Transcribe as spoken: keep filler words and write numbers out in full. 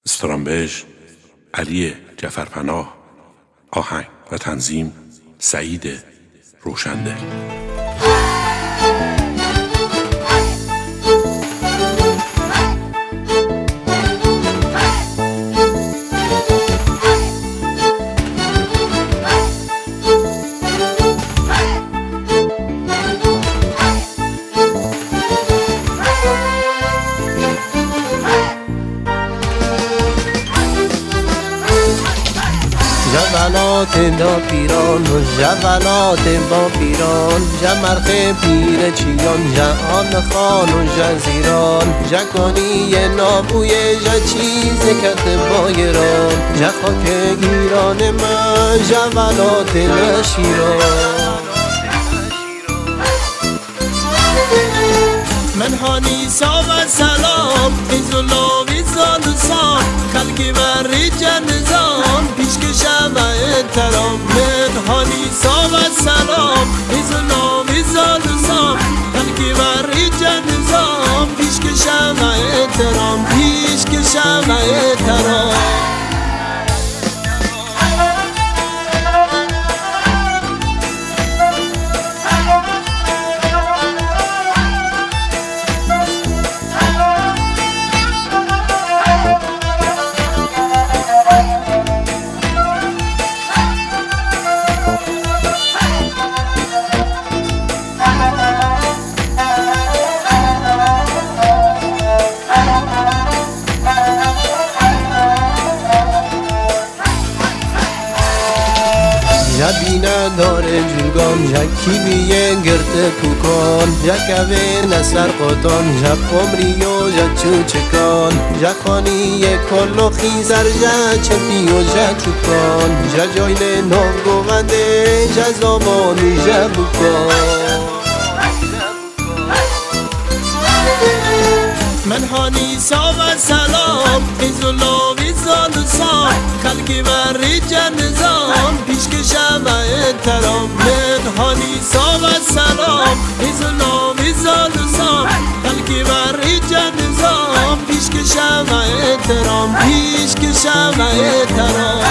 استرامبژ علی جعفرپناه. آهنگ و تنظیم سعید روشندل. جولات دا پیران و جولات با پیران جمرخ پیر چیان جهان خان و جزیران جکانی نابوی جا چیز کت بایران جخاک گیران من جولات نشیران من هانی ساو سلام ایزولا ویزان سام خلقی بری جنزان پیش کشم و احترام من هانی ساو سلام ایزولا ویزان سام خلقی بری جنزان پیش کشم و احترام پیش کشم و احترام جبینه داره جوگان جکی بیه گرد کوکان جکوه نسر قطان جب عمری و جچو چکان جخانی کلو خیزر جچپی و جچوکان ججایل نو گوونده جزامانی جبوکان من هانی ساو سلام ایزولا ویزان سام خلقی بری جنزان پیش کشم و احترام من هانی ساو سلام ایزولا ویزان سام خلقی بری جنزان پیش کشم و احترام پیش کشم و احترام